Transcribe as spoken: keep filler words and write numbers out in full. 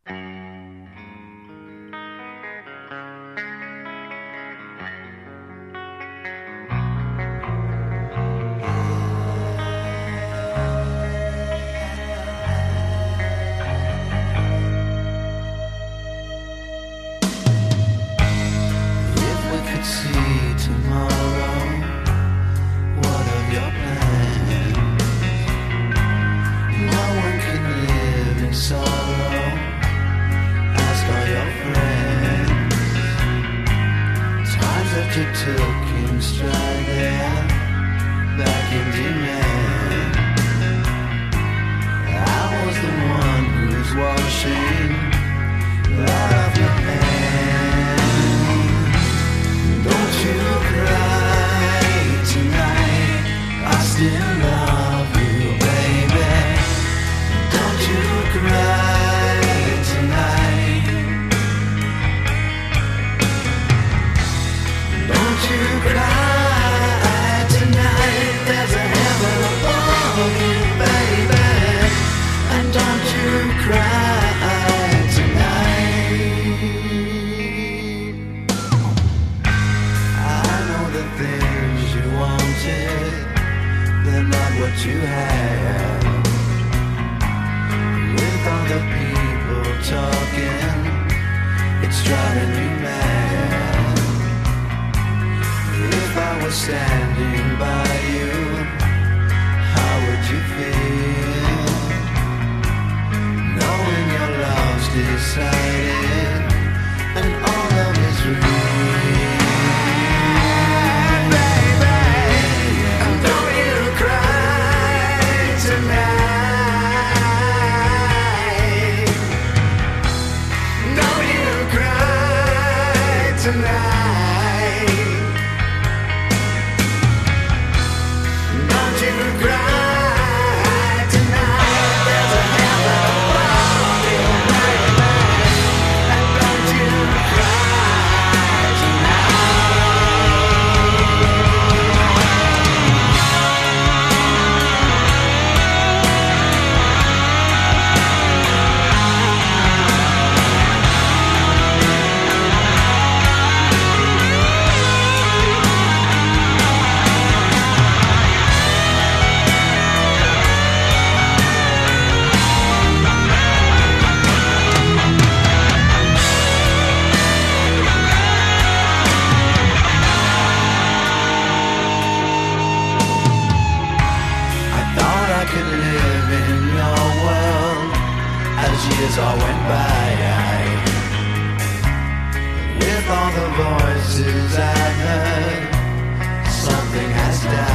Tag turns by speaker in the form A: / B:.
A: You took in stride there, back in demand. I was the one who's washing blood off your hand. Don't you cry tonight, I still love you, baby. Don't you cry tonight. Don't you cry tonight, there's a heaven above you, baby. And don't you cry tonight. I know the things you wanted, they're not what you have. With all the people talking, it's driving you mad. If I was standing by you, how would you feel? Knowing your love's decided and all love is real. Baby, don't you cry tonight. Don't you cry tonight. Years all went by, with all the voices I heard, something has died.